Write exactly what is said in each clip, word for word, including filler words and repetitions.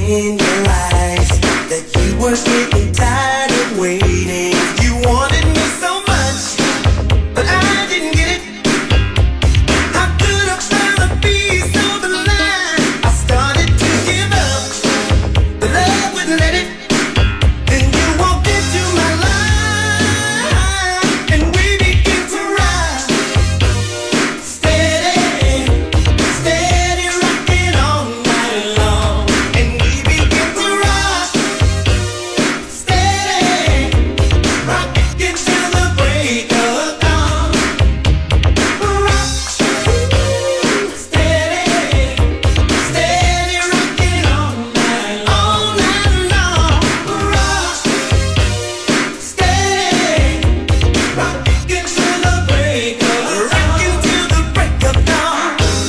in your eyes that you were getting tired of waiting. You wanted me so much, but I didn't get it. How could I find a piece of the line? I started to give up, but love wouldn't let it. Then you walked into my life, and we began to ride. Steady, steady rocking all night long, and we began to rock. Steady, rocking till the break of dawn. Rock, steady, steady rocking all night, all night long. Rock, steady, rocking till the break of rocking till the break of dawn.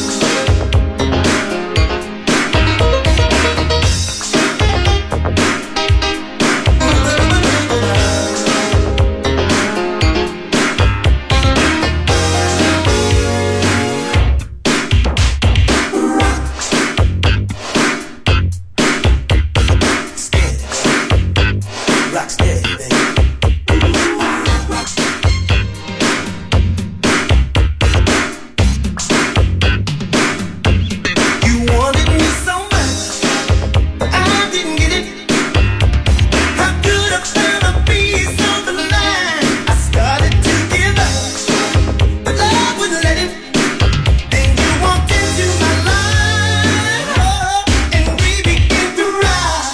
Steady, rock steady, baby. You wanted me so much, but I didn't get it. How could I find a piece of the line? I started to give up, but love wouldn't let it. Then you walked into my life, oh, and we began to ride.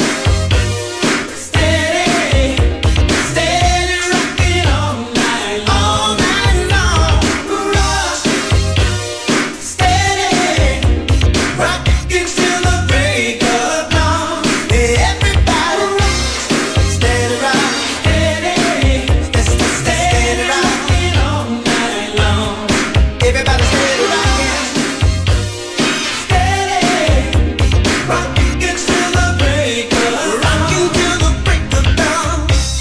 Steady, steady rocking all night, all night long. Rock, steady, rocking till the break of dawn. Everybody rock, steady rock, steady, steady, steady rocking all night long. Everybody steady rocking, steady, rocking till the break of rocking till the break of dawn.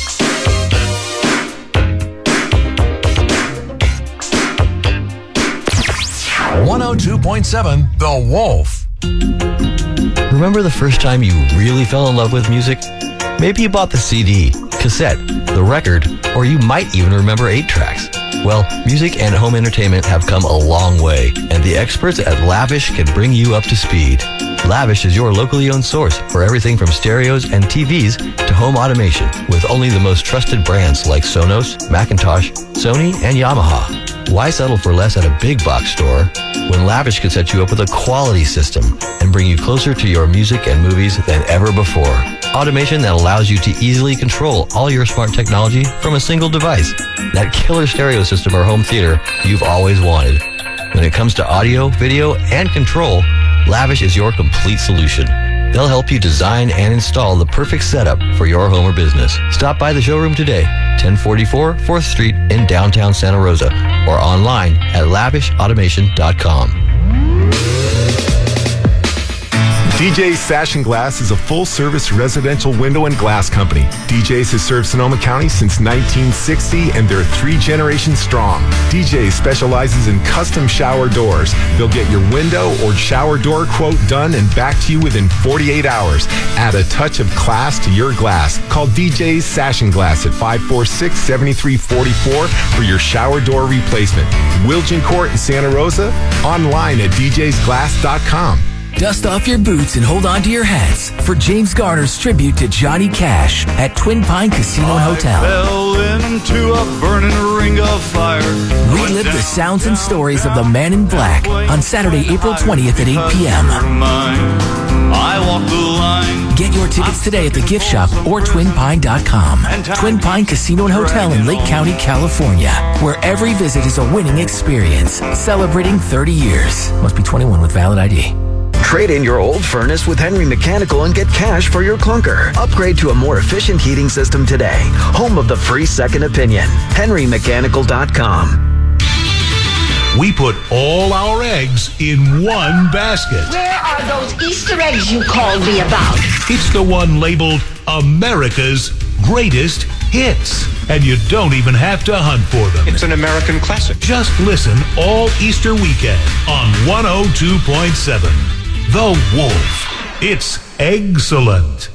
one oh two point seven The Wolf. Remember the first time you really fell in love with music? Maybe you bought the C D, cassette, the record, or you might even remember eight tracks. Well, music and home entertainment have come a long way, and the experts at Lavish can bring you up to speed. Lavish is your locally owned source for everything from stereos and T Vs to home automation, with only the most trusted brands like Sonos, Macintosh, Sony, and Yamaha. Why settle for less at a big box store when Lavish can set you up with a quality system and bring you closer to your music and movies than ever before? Automation that allows you to easily control all your smart technology from a single device. That killer stereo system or home theater you've always wanted. When it comes to audio, video, and control, Lavish is your complete solution. They'll help you design and install the perfect setup for your home or business. Stop by the showroom today, ten forty-four fourth Street in downtown Santa Rosa, or online at lavish automation dot com. D J's Sash and Glass is a full-service residential window and glass company. D J's has served Sonoma County since nineteen sixty, and they're three generations strong. D J's specializes in custom shower doors. They'll get your window or shower door quote done and back to you within forty-eight hours. Add a touch of class to your glass. Call D J's Sash and Glass at five four six, seven three four four for your shower door replacement. Wilgen Court in Santa Rosa, online at d j's glass dot com. Dust off your boots and hold on to your hats for James Garner's tribute to Johnny Cash at Twin Pine Casino and Hotel. Fell into a burning ring of fire. Relive the sounds and stories of the Man in Black on Saturday, April twentieth at eight p.m. I walk the line. Get your tickets today at the gift shop or twin pine dot com. Twin Pine Casino and Hotel in Lake County, California, where every visit is a winning experience. Celebrating thirty years. Must be twenty-one with valid I D. Trade in your old furnace with Henry Mechanical and get cash for your clunker. Upgrade to a more efficient heating system today. Home of the free second opinion. henry mechanical dot com. We put all our eggs in one basket. Where are those Easter eggs you called me about? It's the one labeled America's Greatest Hits. And you don't even have to hunt for them. It's an American classic. Just listen all Easter weekend on one oh two point seven The Wolf. It's excellent.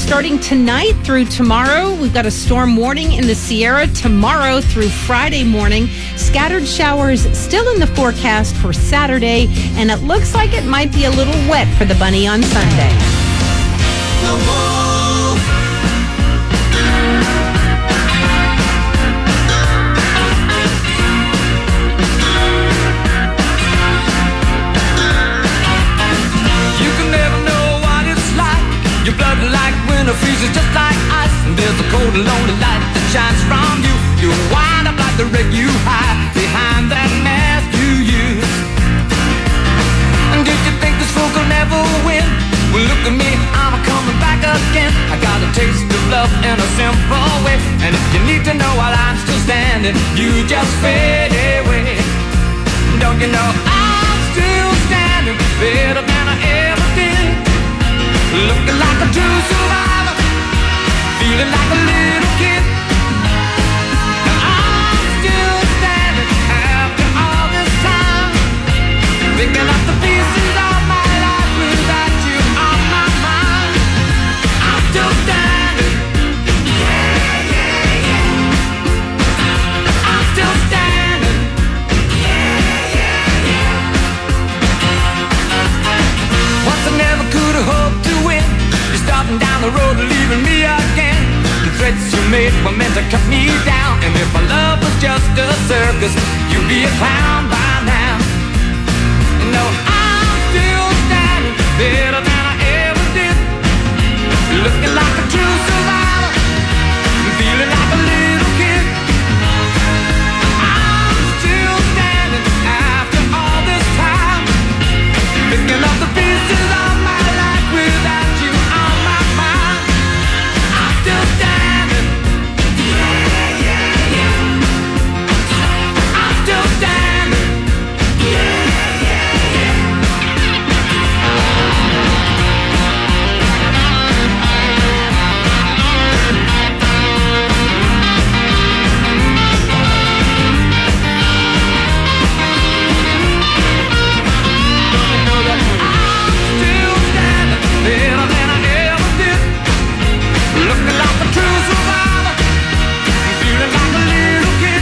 starting tonight through tomorrow. We've got a storm warning in the Sierra tomorrow through Friday morning. Scattered showers still in the forecast for Saturday, and it looks like it might be a little wet for the bunny on Sunday. Your blood like winter freezes just like ice, and there's a cold and lonely light that shines from you. You wind up like the wreck you hide behind that mask you use. And did you think this fool could never win? Well, look at me, I'm coming back again. I got a taste of love in a simple way, and if you need to know while I'm still standing, you just fade away. Don't you know I'm still standing better than I ever did? Looking like a true survivor, feeling like a little kid. Now I'm still standing after all this time, picking up the pieces of my life without you on my mind. I'm still standing. Yeah, yeah, yeah. I'm still standing. Yeah, yeah, yeah. Once I never could have hoped to win. You're starting down the road and leaving me again. The threats you made were meant to cut me down, and if my love was just a circus, you'd be a clown by now. No, I'm still standing better than I ever did. Looking like a true survivor, feeling like a little kid. I'm still standing after all this time, picking up the pieces of my life without you on my mind. I'm still standing. Yeah, yeah, yeah. I'm still standing. Yeah, yeah, yeah. Better than I ever did. Looking like a true survivor, feeling like a little kid.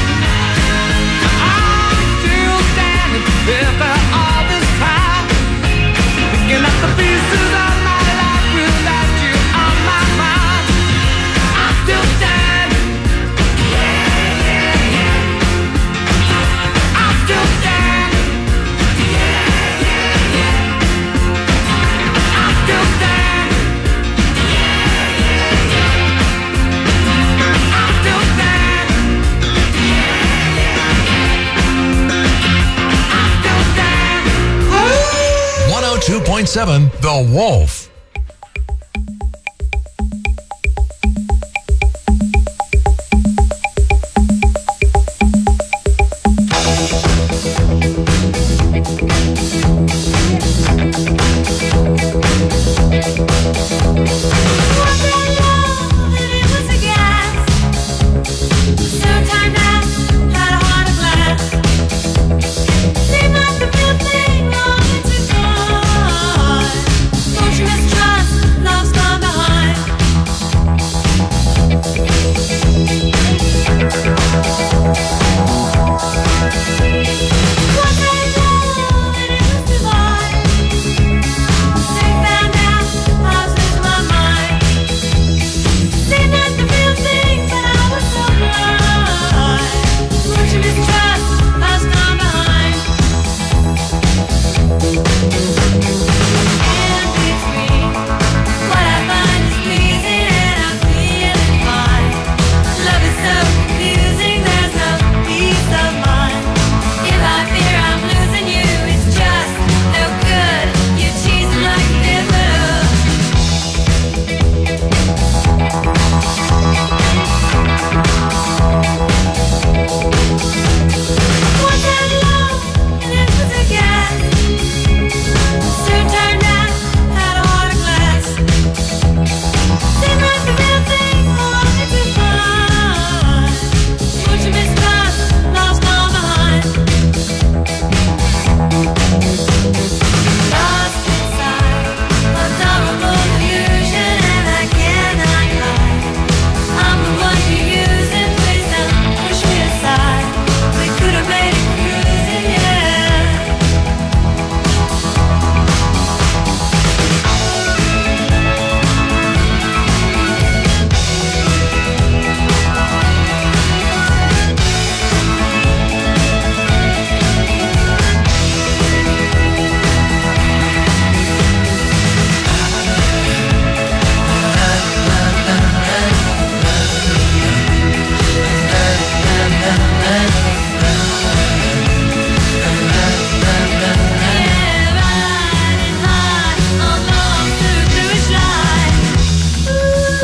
I'm still standing after all this time, picking up the pieces of my life without you on my mind. I'm still standing. Yeah, yeah, yeah. I'm still standing. Yeah, yeah, yeah. I'm still standing. Yeah, yeah, yeah. I'm still standing. Yeah, yeah, yeah. I'm still standing. one oh two point seven The Wolf. Motionless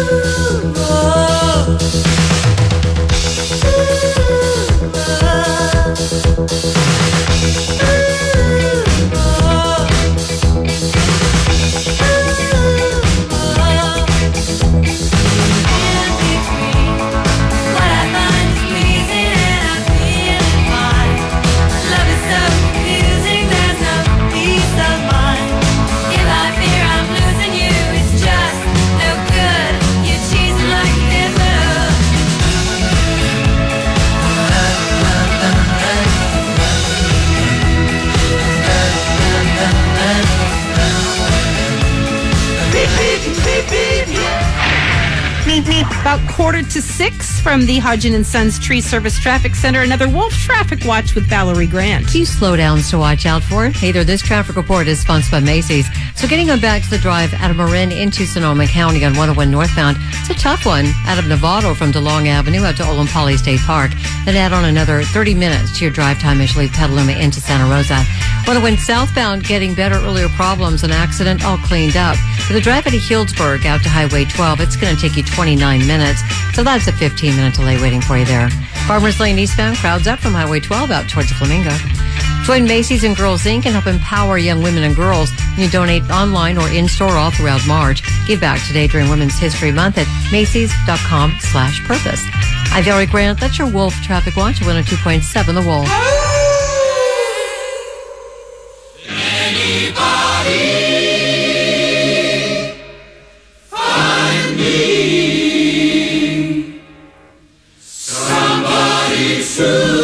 About quarter to six from the Hodgin and Sons Tree Service Traffic Center, another Wolf Traffic Watch with Valerie Grant. Few slowdowns to watch out for. Either this traffic report is sponsored by Macy's. So getting on back to the drive out of Marin into Sonoma County on one oh one northbound, it's a tough one. Out of Novato from DeLong Avenue out to Olin Poly State Park. Then add on another thirty minutes to your drive time as you leave Petaluma into Santa Rosa. one oh one southbound, getting better. Earlier problems, an accident all cleaned up. For the drive out of Healdsburg out to Highway twelve, it's going to take you twenty-nine minutes. So that's a fifteen minute delay waiting for you there. Farmers Lane eastbound, crowds up from Highway twelve out towards the Flamingo. Join Macy's and Girls Incorporated and help empower young women and girls. You donate online or in-store all throughout March. Give back today during Women's History Month at Macy's.com slash purpose. I'm Valerie Grant. That's your Wolf Traffic Watch at one oh two point seven The Wolf. Anybody find me somebody to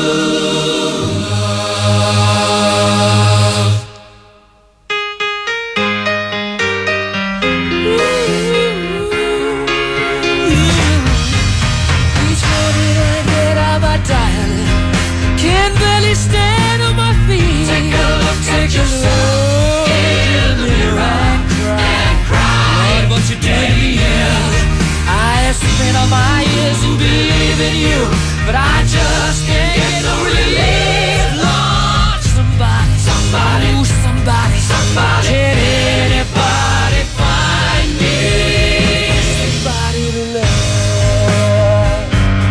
my years and believe in you, but I just can't get no relief. Lord, somebody, somebody, ooh, somebody, somebody, can anybody find me somebody to love?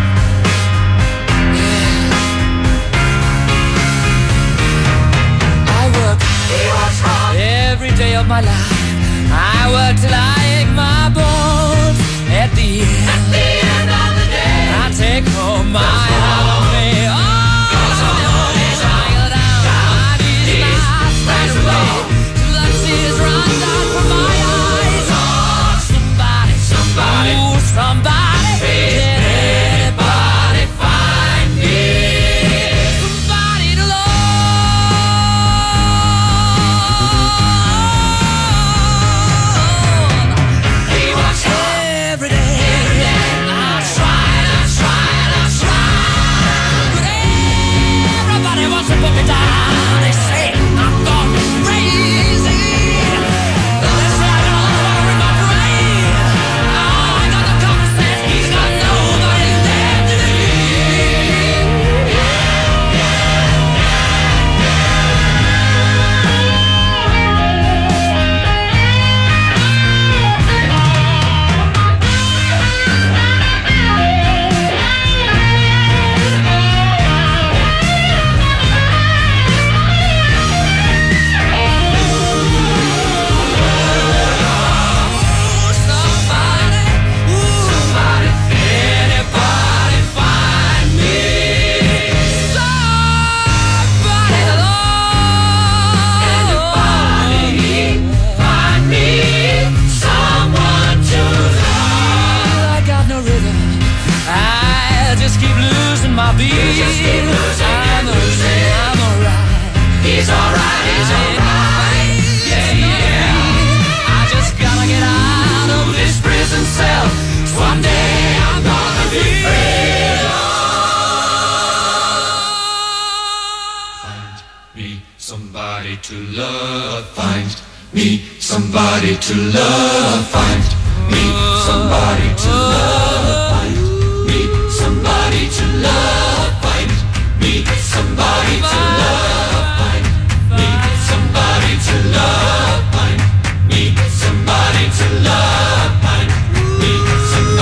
Yeah. I work, every day of my life. I work till I ache my bones. At the end, At the end of the day, I take home my holiday. Oh, I go down, my knees, my right away. Till the tears run down from my eyes. Oh, somebody, somebody, ooh, somebody, can anybody find me somebody to love? He wants every day. Wants to put me down. They say I'm gone crazy. They say I got all the water in my brain. Oh, I got no common sense. He's got nobody left to to love, find me somebody to love, find me somebody to love, find me somebody to love, find me somebody to love, find me somebody to love, find me somebody to love, find me somebody.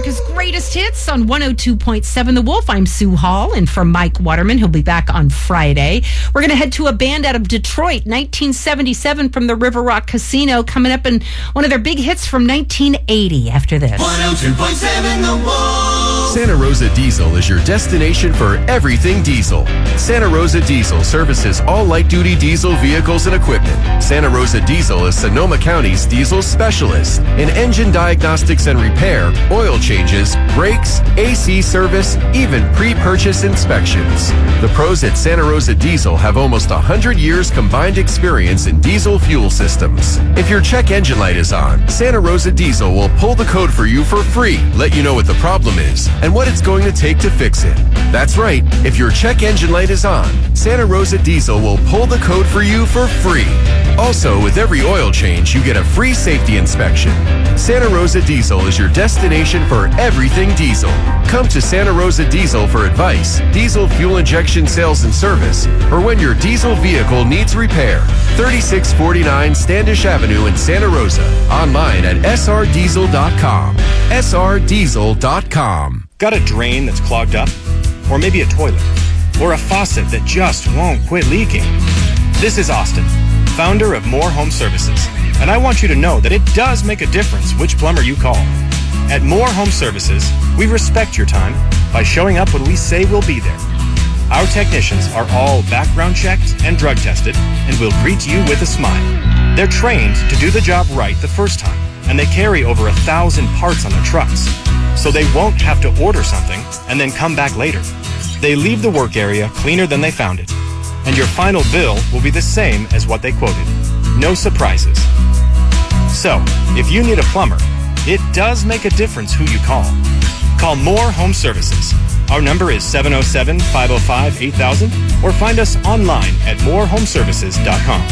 America's Greatest Hits on one oh two point seven The Wolf. I'm Sue Hall, and for Mike Waterman, he'll be back on Friday. We're going to head to a band out of Detroit, nineteen seventy-seven, from the River Rock Casino, coming up in one of their big hits from nineteen eighty after this. one oh two point seven The Wolf. Santa Rosa Diesel is your destination for everything diesel. Santa Rosa Diesel services all light-duty diesel vehicles and equipment. Santa Rosa Diesel is Sonoma County's diesel specialist in engine diagnostics and repair, oil changes, brakes, A C service, even pre-purchase inspections. The pros at Santa Rosa Diesel have almost one hundred years combined experience in diesel fuel systems. If your check engine light is on, Santa Rosa Diesel will pull the code for you for free, let you know what the problem is, and what it's going to take to fix it. That's right, if your check engine light is on, Santa Rosa Diesel will pull the code for you for free. Also, with every oil change, you get a free safety inspection. Santa Rosa Diesel is your destination for everything diesel. Come to Santa Rosa Diesel for advice, diesel fuel injection sales and service, or when your diesel vehicle needs repair. thirty-six forty-nine Standish Avenue in Santa Rosa. Online at s r diesel dot com. s r diesel dot com. Got a drain that's clogged up? Or maybe a toilet? Or a faucet that just won't quit leaking? This is Austin, founder of More Home Services, and I want you to know that it does make a difference which plumber you call. At More Home Services, we respect your time by showing up when we say we'll be there. Our technicians are all background checked and drug tested and will greet you with a smile. They're trained to do the job right the first time, and they carry over a thousand parts on their trucks, so they won't have to order something and then come back later. They leave the work area cleaner than they found it, and your final bill will be the same as what they quoted. No surprises. So, if you need a plumber, it does make a difference who you call. Call More Home Services. Our number is seven oh seven, five oh five, eight thousand, or find us online at more home services dot com.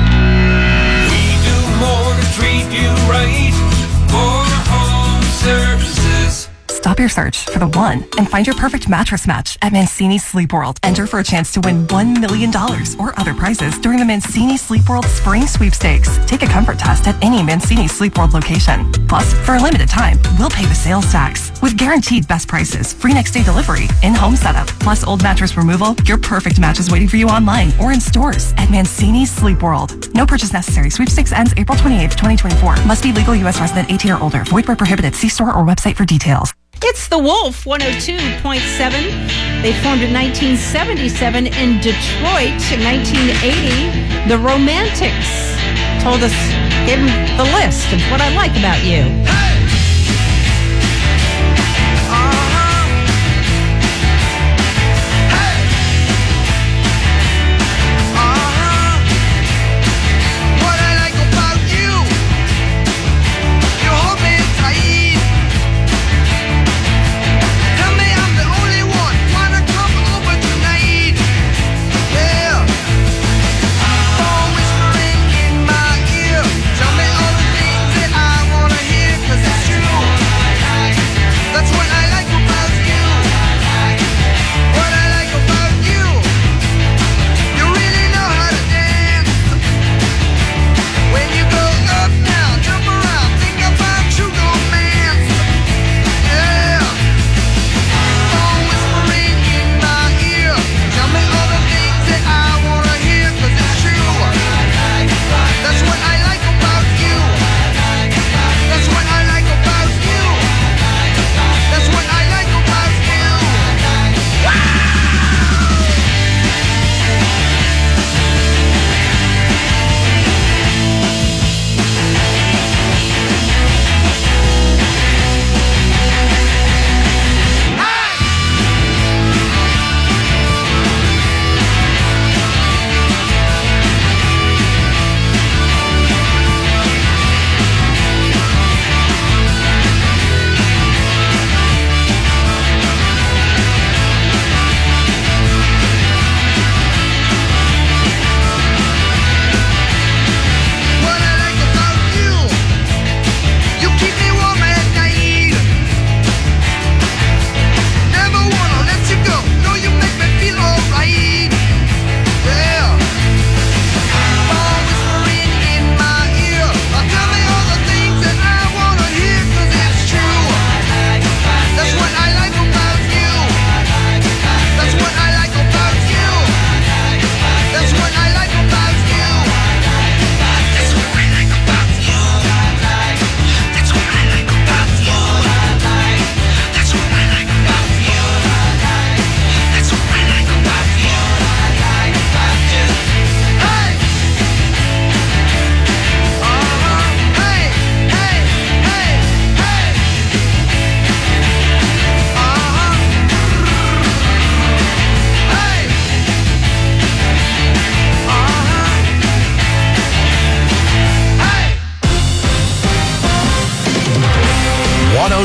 We do more to treat you right. More Home Services. Stop your search for the one and find your perfect mattress match at Mancini Sleep World. Enter for a chance to win one million dollars or other prizes during the Mancini Sleep World Spring Sweepstakes. Take a comfort test at any Mancini Sleep World location. Plus, for a limited time, we'll pay the sales tax. With guaranteed best prices, free next day delivery, in-home setup, plus old mattress removal, your perfect match is waiting for you online or in stores at Mancini Sleep World. No purchase necessary. Sweepstakes ends April twenty-eighth, twenty twenty-four. Must be legal U S resident eighteen or older. Void where prohibited. See store or website for details. It's The Wolf, one oh two point seven. They formed in nineteen seventy-seven in Detroit. In nineteen eighty, the Romantics told us, gave them the list of what I like about you. Hey! Cause it's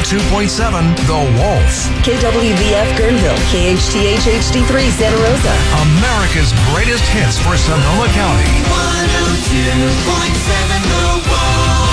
two point seven The Wolf. K W V F Guerneville, K H T H H D three Santa Rosa. America's greatest hits for Sonoma County. one oh two point seven The Wolf.